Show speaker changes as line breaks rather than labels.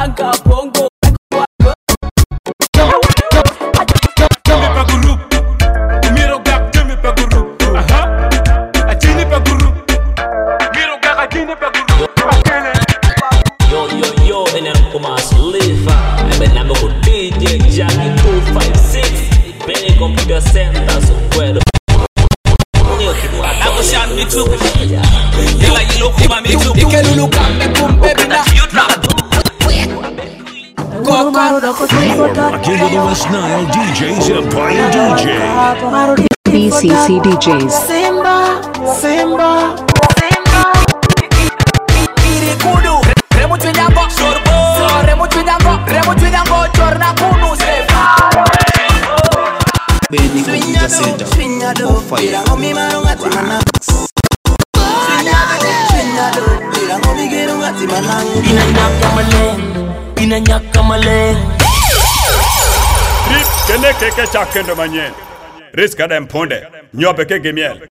Anga bongo.
Yo, and I'm come as live. I'm a good DJ Jackie 256. Benny Computer Center, so where the I go shot me too. You like you look for me too.
You can look at me, boom, baby, now.
Aqui do West Nile DJs Empire DJ.
BCC DJs.
Simba, Simba, Simba. Irikudu, remu twinyango, sorbo. So remu twinyango, chorna kunu sefa.
Benny Computer Center. Fire.
Inanyaka malen.
Kene keke chakendo manyen. Riska dem ponde. Nyope keke miel.